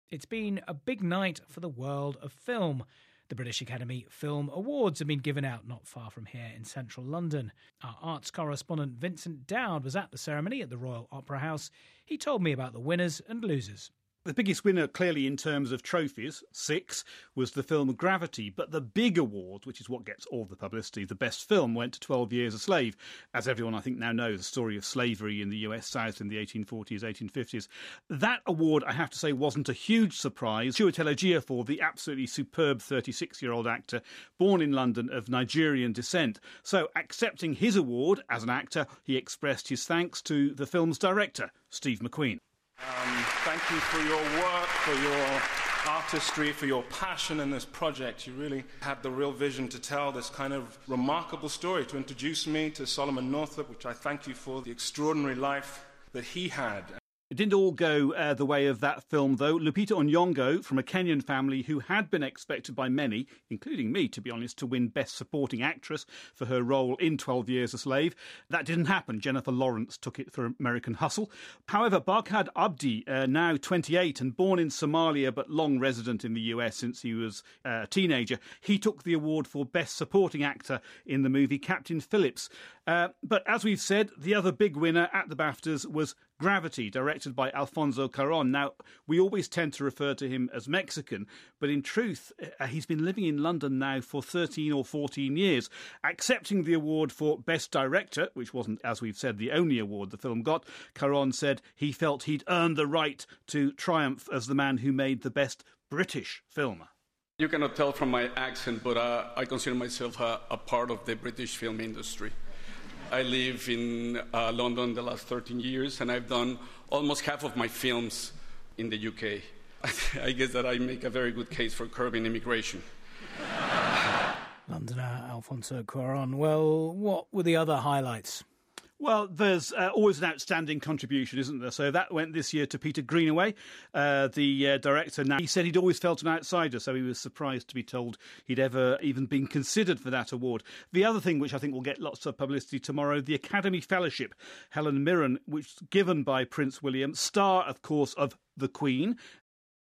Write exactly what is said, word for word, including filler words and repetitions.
It's been a big night for the world of film. The British Academy Film Awards have been given out not far from here in central London. Our arts correspondent Vincent Dowd was at the ceremony at the Royal Opera House. He told me about the winners and losers. The biggest winner, clearly in terms of trophies, six, was the film Gravity. But the big award, which is what gets all the publicity, the best film, went to twelve years a Slave. As everyone, I think, now knows, the story of slavery in the U S South in the eighteen forties, eighteen fifties. That award, I have to say, wasn't a huge surprise. Chiwetel Ejiofor, the absolutely superb thirty-six-year-old actor, born in London of Nigerian descent. So, accepting his award as an actor, he expressed his thanks to the film's director, Steve McQueen. Um, thank you for your work, for your artistry, for your passion in this project. You really had the real vision to tell this kind of remarkable story, to introduce me to Solomon Northup, which I thank you for, the extraordinary life that he had. It didn't all go uh, the way of that film, though. Lupita Nyong'o, from a Kenyan family who had been expected by many, including me, to be honest, to win Best Supporting Actress for her role in twelve years a Slave. That didn't happen. Jennifer Lawrence took it for American Hustle. However, Barkhad Abdi, uh, now twenty-eight and born in Somalia but long resident in the U S since he was uh, a teenager, he took the award for Best Supporting Actor in the movie Captain Phillips. Uh, but as we've said, the other big winner at the BAFTAs was Gravity, directed by Alfonso Cuarón. Now, we always tend to refer to him as Mexican, but in truth, uh, he's been living in London now for thirteen or fourteen years. Accepting the award for Best Director, which wasn't, as we've said, the only award the film got, Cuarón said he felt he'd earned the right to triumph as the man who made the best British film. You cannot tell from my accent, but uh, I consider myself a, a part of the British film industry. I live in uh, London the last thirteen years, and I've done almost half of my films in the U K. I guess that I make a very good case for curbing immigration. Londoner Alfonso Cuarón. Well, what were the other highlights? Well, there's uh, always an outstanding contribution, isn't there? So that went this year to Peter Greenaway, uh, the uh, director. Now, he said he'd always felt an outsider, so he was surprised to be told he'd ever even been considered for that award. The other thing, which I think will get lots of publicity tomorrow, the Academy Fellowship, Helen Mirren, which is given by Prince William, star, of course, of The Queen,